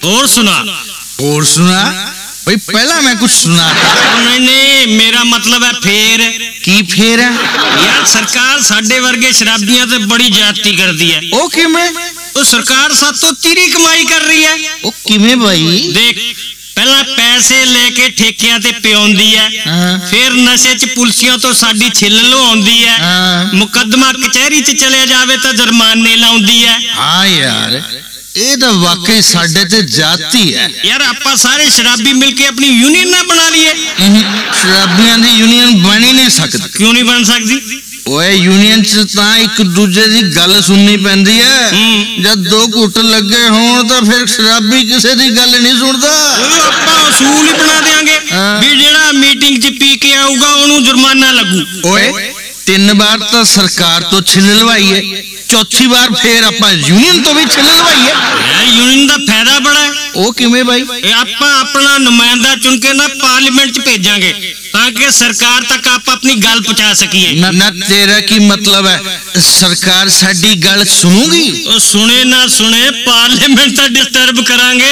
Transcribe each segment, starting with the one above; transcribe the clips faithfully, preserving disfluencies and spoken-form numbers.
और सुना और सुना भाई, पहला मैं कुछ सुना था। नहीं नहीं, मेरा मतलब है फेर की फेर है यार। सरकार साडे वर्गे शराबियां ते बड़ी ज्यादती कर दी है। ओ किमें? तो सरकार सातों तीरी कमाई कर रही है। ओ किमें भाई? देख, पहला पैसे लेके ठेकियां ते पियाउंदी है, फिर नशे च पुलिसियां तो साडी छिल लवाउंदी है, मुकदमा कचहरी च चले जावे तो जुर्माने लाउंदी है। हाँ यार, ये तो वाकई साडे ते जाती है यार। आपां सारे शराबी मिलके अपनी यूनियन ना बना लिए। शराबियां दी यूनियन बन ही नहीं सकती। क्यों नहीं बन सकती? ओए यूनियन च तां एक दूजे दी गल सुननी पैंदी है। जब दो घुट लगे होण तां फिर शराबी किसे दी गल नहीं सुनदा। आपां असूल ही बना देंगे भी जेड़ा मीटिंग च पी के आऊगा ओनू जुर्माना लगू। ओए तीन बार तो सरकार तो छिल लवाई है, चौथी बार फिर आपां यूनियन तो भी छिल लवाई है। यूनियन दा फायदा बड़ा है। ओ किवें भाई? आपां अपना नुमाइंदा चुन के ना पार्लियामेंट च भेजांगे ताकि सरकार तक आप अपनी गल पहुंचा सकिए। ना, ना तेरा की मतलब है सरकार साडी गल सुनूगी? ओ सुने ना सुने, पार्लियामेंट तो डिस्टर्ब करांगे।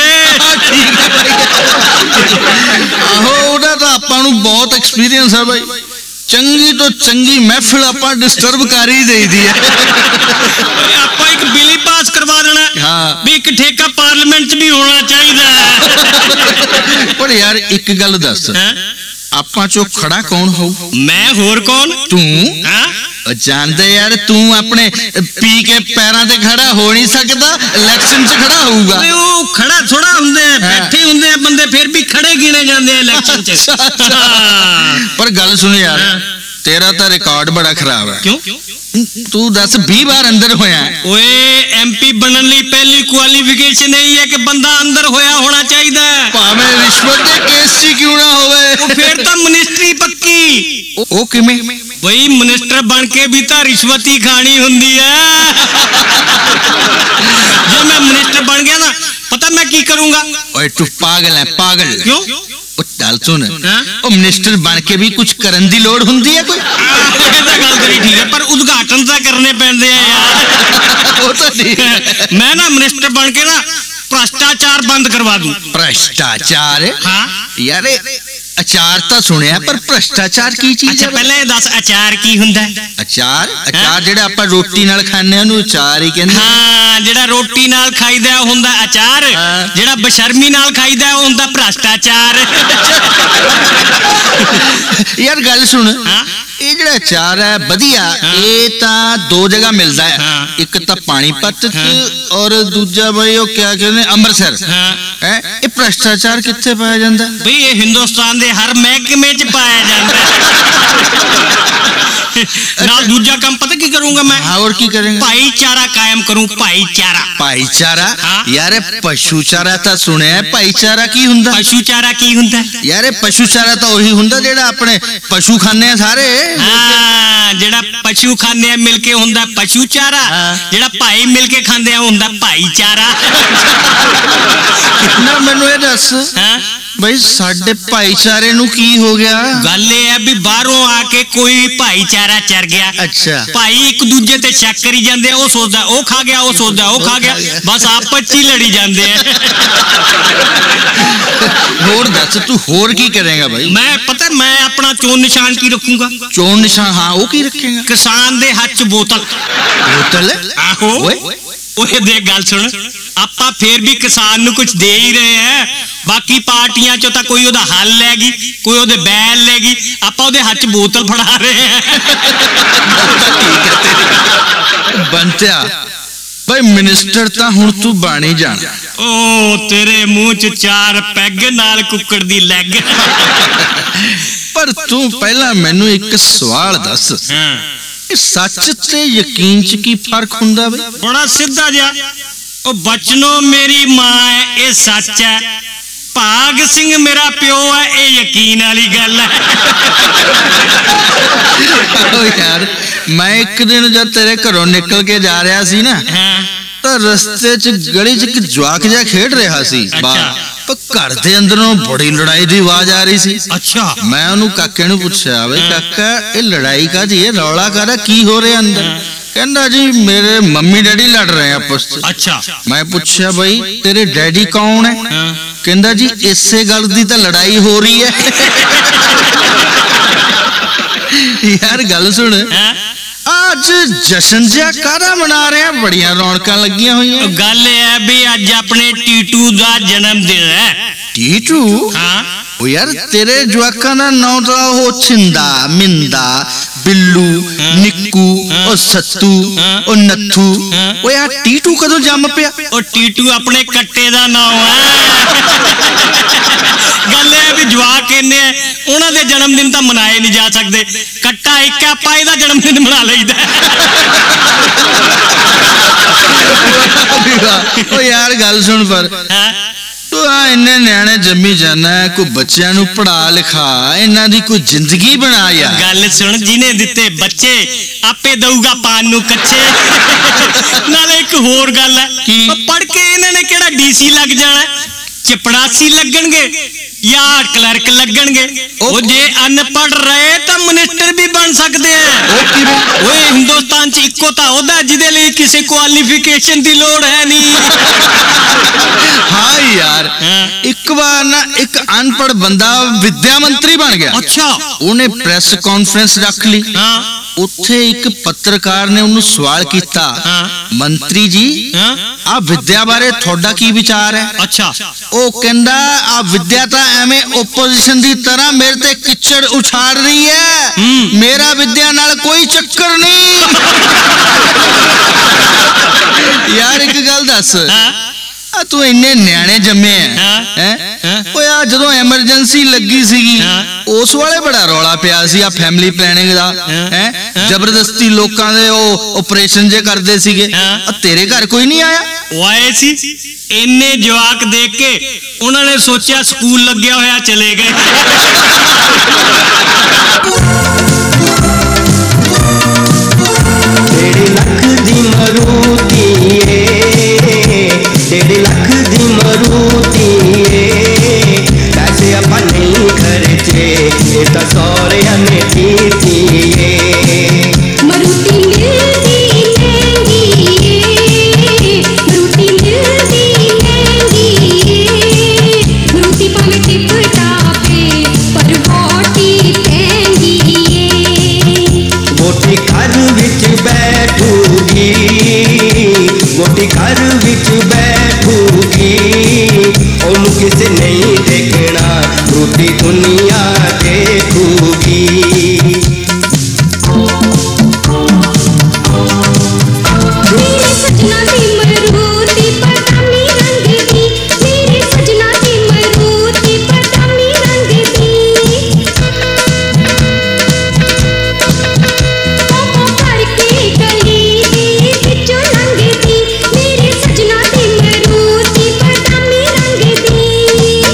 आहो, ओदा तो आपां नूं बहुत एक्सपीरियंस है भाई। चंगी तो चंगी महफिल आपां डिस्टर्ब कर ही देई दी है। आपां एक बिल ही पास करवा देना हाँ। भी एक ठेका पार्लियामेंट च भी होना चाहिए। पर यार एक गल दस, आपां चो खड़ा कौन हो? मैं, होर कौन? तू। हाँ? जानते यार, तू अपने पी के पैरों ते खड़ा हो नहीं सकता, इलेक्शन च खड़ा होऊगा। वो खड़ा थोड़ा हुंदे हैं, बैठे हुंदे हैं बंदे, फिर भी खड़े गिने जाते हैं इलेक्शन च। पर गल सुन यार, तेरा तो रिकॉर्ड बड़ा खराब है। क्यों? तू दस बीस बार अंदर होया। ओए एमपी बनने लिए पहली क्वालिफिकेशन यही है कि बंदा अंदर होया होना चाहिए। भावें रिश्वत दे केस च क्यों ना होवे, फिर तो मिनिस्ट्री पक्की। ओ किवें? वही मिनिस्टर बन के भी तो रिश्वत ही खानी हुंदी है। जो मैं मिनिस्टर बन गया ना, पता मैं की करूंगा? ओए तू पागल है, पागल। क्यों? गल सुन, ओ मिनिस्टर बन के भी कुछ करन दी लोड़ हुंदी है कोई? गल करी ठीक है, पर उद्घाटन तो करने पैंदे हैं यार। वो तो ठीक है। मैं ना मिनिस्टर बन के ना भ्रष्टाचार बंद करवा दूं। भ्रष्टाचार? हाँ यार अचार तो सुनिया, पर भ्रष्टाचार की चीज? अच्छा पहले दस अचार की हुंदा है? अचार अचार जेड़ा आपां रोटी नाल खाने ओनू अचार ही कहंदे। हाँ, जेड़ा रोटी नाल खाईदा हुंदा अचार, जेड़ा बेशर्मी नाल खाईदा हुंदा भ्रष्टाचार। यार गल सुन, ये जेड़ा अचार है वधिया, ये तां दो जगह मिलदा है। एक तां पानीपत च और दूजा भाई ओ क्या कहंदे अमृतसर। हैं ये भ्रष्टाचार कित्थे पाया जांदा? भाई ये हिंदुस्तान दे हर महकमे च पाया जांदा है। नाल दूजा काम पता की करूंगा मैं? हाँ, और की करेंगे? भाईचारा कायम करूं। भाईचारा? भाईचारा? हाँ? यार पशुचारा तो सुने है, भाईचारा की हुंदा? पशुचारा की हुंदा? यार पशुचारा तो वही हुंदा जेड़ा अपने पशु खाने हैं सारे। हाँ, जेड़ा पशु खाने हैं मिलके हुंदा पशुचारा, जेड़ा भाई मिलके खांदे हैं हुंदा भाईचारा। ना मैनू ये दस भाई, साडे भाईचारे नू की हो गया? गल ये है भी बाहरों आके कोई भाईचारा चर गया। अच्छा। भाई एक दूजे ते शक करी जांदे, ओ सोचदा ओ खा गया, ओ सोचदा ओ खा गया, बस आपस च ही लड़ी जांदे हैं। होर दस तू होर की करेगा भाई? मैं पता मैं अपना चोन निशान की रखूंगा। चोन निशान? हाँ, वो की रखेगा? किसान दे हाथ च बोतल। बोतल? आहो। ओए देख गल सुन, आपां फिर भी किसान नू कुछ दे ही रहे हैं। बाकी पार्टियां चो तां कोई ओदा हल लेगी, कोई ओदे बैल लेगी, आपां ओदे हाथ च बोतल फड़ा रहे हैं। बनतिया भाई, मिनिस्टर तां हुण तू बन ही जाना। ओ तेरे मुंह च चार पैग नाल कुक्कड़ दी लैग। पर तू पहला मैनू एक सवाल दस, सच ते यकीन च की फर्क हुंदा बे? बड़ा सीधा जिहा, ओ बचनो मेरी मां है ये सच है, भाग सिंह मेरा प्यो है ये यकीन वाली गल है। ओ यार, मैं एक दिन जब तेरे घरों निकल के जा रहा सी ना, तो रस्ते च गली च एक जवाक जिहा खेड रहा सी। घर दे अंदरों बड़ी लड़ाई दी आवाज आ रही सी। अच्छा। मैं उन्होंने काके नूं पुछया, वे काका ये लड़ाई कादी है, रौला कादा की हो रहा अंदर? ਕਹਿੰਦਾ ਜੀ ਮੇਰੇ ਮੰਮੀ ਡੈਡੀ ਲੜ ਰਹੇ ਆ ਆਪਸ ਚ। ਅੱਛਾ। ਮੈਂ ਪੁੱਛਿਆ ਬਈ ਤੇਰੇ ਡੈਡੀ ਕੌਣ ਹੈ? ਹਾਂ। ਕਹਿੰਦਾ ਜੀ ਇਸੇ ਗੱਲ ਦੀ ਤਾਂ ਲੜਾਈ ਹੋ ਰਹੀ ਹੈ। ਯਾਰ ਗੱਲ ਸੁਣ, ਅੱਜ ਜਸ਼ਨ ਜਿਹਾ ਕਾਹਦਾ ਮਨਾ ਰਿਹਾ? ਬੜੀਆਂ ਰੌਣਕਾਂ ਲੱਗੀਆਂ ਹੋਈਆਂ। ਗੱਲ ਇਹ ਹੈ ਵੀ ਅੱਜ ਆਪਣੇ ਟੀਟੂ ਦਾ ਜਨਮ ਦਿਨ ਹੈ। ਟੀਟੂ? ਹਾਂ। ਉਹ ਯਾਰ ਤੇਰੇ ਜਵਾਕਾਂ ਦਾ ਨਾਂ ਤਾਂ ਉਹ ਛਿੰਦਾ, ਮਿੰਦਾ, ਬਿੱਲੂ, ਨਿੱਕੂ, ਉਹ ਸੱਤੂ, ਉਹ ਨੱਥੂ। ਉਹ ਯਾਰ ਟੀਟੂ ਕਦੋਂ ਜੰਮ ਪਿਆ? ਉਹ ਟੀਟੂ ਆਪਣੇ ਕੱਟੇ ਦਾ ਨਾਮ ਹੈ। ਗੱਲ ਇਹ ਵੀ ਜਵਾਕ ਇੰਨੇ ਆ, ਉਹਨਾਂ ਦੇ ਜਨਮ ਦਿਨ ਤਾਂ ਮਨਾਏ ਨਹੀਂ ਜਾ ਸਕਦੇ। ਕੱਟਾ ਇੱਕ ਆਪਾਂ ਇਹਦਾ ਜਨਮ ਦਿਨ ਮਨਾ ਲਈਦਾ। ਉਹ ਯਾਰ ਗੱਲ ਸੁਣ ਪਰ, ਤੂੰ ਆ ਇੰਨੇ ਨਿਆਣੇ ਜੰਮੀ ਜਾਣਾ, ਕੋਈ ਬੱਚਿਆਂ ਨੂੰ ਪੜਾ ਲਿਖਾ, ਇਹਨਾਂ ਦੀ ਕੋਈ ਜ਼ਿੰਦਗੀ ਬਣਾ ਯਾਰ। ਗੱਲ ਸੁਣ, ਜਿਹਨੇ ਦਿੱਤੇ ਬੱਚੇ ਆਪੇ ਦਊਗਾ ਪਾਨ ਨੂੰ ਕੱਚੇ। ਨਾਲੇ ਇੱਕ ਹੋਰ ਗੱਲ ਹੈ, ਪੜ ਕੇ ਇਹਨਾਂ ਨੇ ਕਿਹੜਾ ਡੀਸੀ ਲੱਗ ਜਾਣਾ? ਚਪੜਾਸੀ ਲੱਗਣਗੇ ਜਾਂ ਕਲਰਕ ਲੱਗਣਗੇ। ਉਹ ਜੇ ਅਨਪੜ੍ਹ ਰਹੇ ਤਾਂ ਮਿਨਿਸਟਰ ਵੀ ਬਣ ਸਕਦੇ ਆ। ਓਏ ਹਿੰਦੁਸਤਾਨ ਚ ਇੱਕੋ ਤਾਂ ਉਹਦਾ ਜਿਹਦੇ ਲਈ ਕਿਸੇ ਕੁਆਲੀਫਿਕੇਸ਼ਨ ਦੀ ਲੋੜ ਹੈ ਨਹੀਂ। ਹਾਂ ਯਾਰ, ਇੱਕ ਵਾਰ ਨਾ ਇੱਕ ਅਨਪੜ੍ਹ ਬੰਦਾ ਵਿਦਿਆ ਮੰਤਰੀ ਬਣ ਗਿਆ। ਅੱਛਾ। ਉਹਨੇ ਪ੍ਰੈਸ ਕਾਨਫਰੰਸ ਰੱਖ ਲਈ। ਹਾਂ। ਉੱਥੇ ਇੱਕ ਪੱਤਰਕਾਰ ਨੇ ਉਹਨੂੰ ਸਵਾਲ ਕੀਤਾ, ਮੰਤਰੀ ਜੀ ਆ ਵਿਦਿਆ ਬਾਰੇ ਤੁਹਾਡਾ ਕੀ ਵਿਚਾਰ ਹੈ? ਅੱਛਾ। ਉਹ ਕਹਿੰਦਾ ਆ ਵਿਦਿਆ ਤਾਂ ਐਵੇਂ ਓਪੋਜੀਸ਼ਨ ਦੀ ਤਰ੍ਹਾਂ ਮੇਰੇ ਤੇ ਕਿਚੜ ਉਛਾੜ ਰਹੀ ਹੈ, ਮੇਰਾ ਵਿਦਿਆ ਨਾਲ ਕੋਈ ਚੱਕਰ ਨਹੀਂ। ਯਾਰ ਇੱਕ ਗੱਲ ਦੱਸ, ਆ ਤੂੰ ਇੰਨੇ ਨਿਆਣੇ ਜੰਮੇ ਆ, ਓਏ ਆ ਜਦੋਂ ਐਮਰਜੈਂਸੀ ਲੱਗੀ ਸੀਗੀ ਉਸ ਵਾਲੇ ਬੜਾ ਰੌਲਾ ਪਿਆ ਸੀ ਆ ਫੈਮਿਲੀ ਪਲੈਨਿੰਗ ਦਾ, ਹੈ ਜ਼ਬਰਦਸਤੀ ਲੋਕਾਂ ਦੇ ਉਹ ਆਪਰੇਸ਼ਨ ਜੇ ਕਰਦੇ ਸੀਗੇ। ਤੇਰੇ ਘਰ ਕੋਈ ਨਹੀਂ ਆਇਆ? ਉਹ ਆਏ ਸੀ, ਇੰਨੇ ਜਵਾਕ ਦੇਖ ਕੇ ਉਹਨਾਂ ਨੇ ਸੋਚਿਆ ਸਕੂਲ ਲੱਗਿਆ ਹੋਇਆ, ਚਲੇ ਗਏ। ਡੇਢ ਲੱਖ ਦੀ ਮਰੂਤੀ ਏ, ਡੇਢ ਲੱਖ ਦੀ ਮਰੂਤੀ ਏ, ਪੈਸੇ ਆਪਾਂ ਨਹੀਂ ਖਰਚੇ, ਇਹ ਤਾਂ ਸਹੁਰਿਆਂ ਨੇ ਕੀਤੀ ਏ। ਮਰੂਤੀ ਮਿਲਦੀ ਮਹਿੰਗੀ ਏ, ਮਰੂਤੀ ਮਿਲਦੀ ਮਹਿੰਗੀ ਏ, ਮਰੂਤੀ ਭਾਵੇਂ ਟਿਪ ਟਾਪੇ ਪਰ ਵੋਟੀ ਮਹਿੰਗੀ ਏ। ਵੋਟੀ ਘਰ ਵਿੱਚ ਬੈਠੂਗੀ, ਵੋਟੀ ਘਰ ਵਿੱਚ ਬੈਠੂਗੀ, ਉਹਨੂੰ ਕਿਸੇ ਨਹੀਂ ਦੇਖਣਾ, ਪੂਰੀ ਦੁਨੀਆ ਦੇਖੂਗੀ। ਮੇਰੇ ਸਜਣਾ ਦੀ ਮਰੂਤੀ ਬਦਾਮੀ ਰੰਗ ਦੀ, ਮੇਰੇ ਸਜਣਾ ਦੀ ਮਰੂਤੀ ਬਦਾਮੀ ਰੰਗ ਦੀ। ਉਹ ਕਰਕੇ ਗਲੀ ਦੀ ਵਿੱਚੋਂ ਲੰਘਦੀ, ਮੇਰੇ ਸਜਣਾ ਦੀ ਮਰੂਤੀ ਬਦਾਮੀ ਰੰਗ ਦੀ।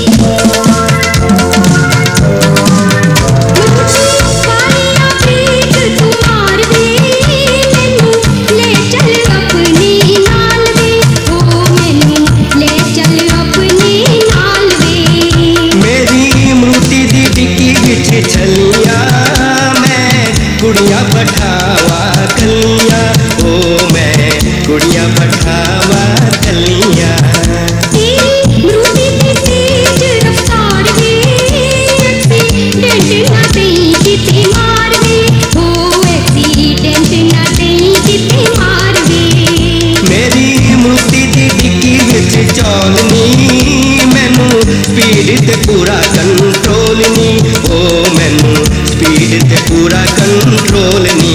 ਕਾਲੀਆਂ ਪੀਟ ਤੂੰ ਮਾਰ ਵੇ, ਮੈਨੂੰ ਲੈ ਚੱਲ ਆਪਣੇ ਨਾਲ ਵੇ, ਓ ਮੈਨੂੰ ਲੈ ਚੱਲ ਆਪਣੇ ਨਾਲ ਵੇ। ਮੇਰੀ ਮਰੂਤੀ ਦੀ ਡਿੱਗੀ ਵਿੱਚ ਛੱਲੀਆਂ, ਮੈਂ ਕੁੜੀਆਂ ਬਿਠਾਵਾ ਕੱਲੀਆਂ, ਓ ਮੈਂ ਕੁੜੀਆਂ ਬਿਠਾਵਾ ਕੱਲੀਆਂ। ਤੇਰੀ ਮਰੂਤੀ ਦੀ ਤੇਜ਼ ਰਫ਼ਤਾਰ ਵੇ, ਐਕਸੀਡੈਂਟ ਨਾ ਦੇਈ ਕਿਤੇ ਮਾਰ ਵੇ, ਓ ਐਕਸੀਡੈਂਟ ਨਾ ਦੇਈ ਕਿਤੇ ਮਾਰ ਵੇ। ਮੇਰੀ ਮਰੂਤੀ ਦੀ ਡਿੱਗੀ ਵਿੱਚ ਚੌਲਨੀ, ਮੈਨੂੰ ਸਪੀਡ ਤੇ ਪੂਰਾ ਕੰਟਰੋਲ ਨੀ, ਓ ਮੈਨੂੰ ਸਪੀਡ ਤੇ ਪੂਰਾ ਕੰਟਰੋਲ ਨੀ।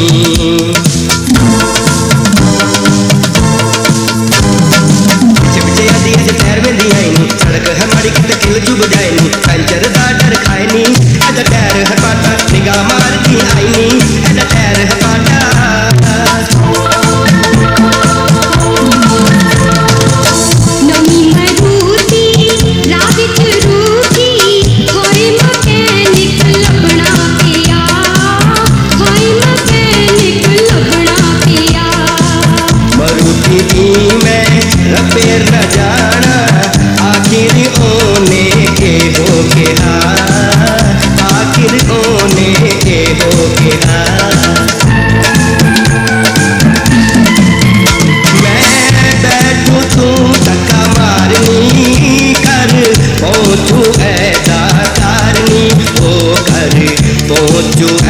ਪਿੱਛੇ ਆਦੀ ਅਜੇ ਪੈਰ ਵੇਂਦੀਆਂ ਨੀ, ਸੜਕ ਹੈ ਮਾੜੀ ਕਿਤੇ ਕਿਲ ਚੁੱਭ ਜਾਏ ਨੀ, ਪੈਂਚਰ ਦਾ ਡਰ ਖਾਏ ਨੀ, ਇਹਦਾ ਟਾਇਰ ਹੈ ਪਾਟਾ, ਨਿਗਾਹ ਮਾਰਦੀ ਆਈ ਨੀ, ਇਹਦਾ ਟਾਇਰ ਹੈ ਪਾਟਾ। ਨਵੀਂ ਮਰੂਤੀ ਰਾਹ ਵਿੱਚ ਰੁਕੀ, ਹੋਏ ਮਕੈਨਿਕ ਲੱਭਣਾ ਪਿਆ, ਹੋਏ ਮਕੈਨਿਕ ਲੱਭਣਾ ਪਿਆ। ਮਰੂਤੀ ਦੀ ਮੈਂ ਰਿਪੇਅਰ ਨਾ ਜਾਣਾ, ਆਖਿਰ ਉਹਨੇ ਇਹੋ ਕਿਹਾ, ਆਖਿਰ ਉਹਨੇ ਇਹੋ ਕਿਹਾ। ਪਹੁੰਚੂ ਐ ਦਾਤਾਰਨੀ, ਉਹ ਘਰ ਪਹੁੰਚੂ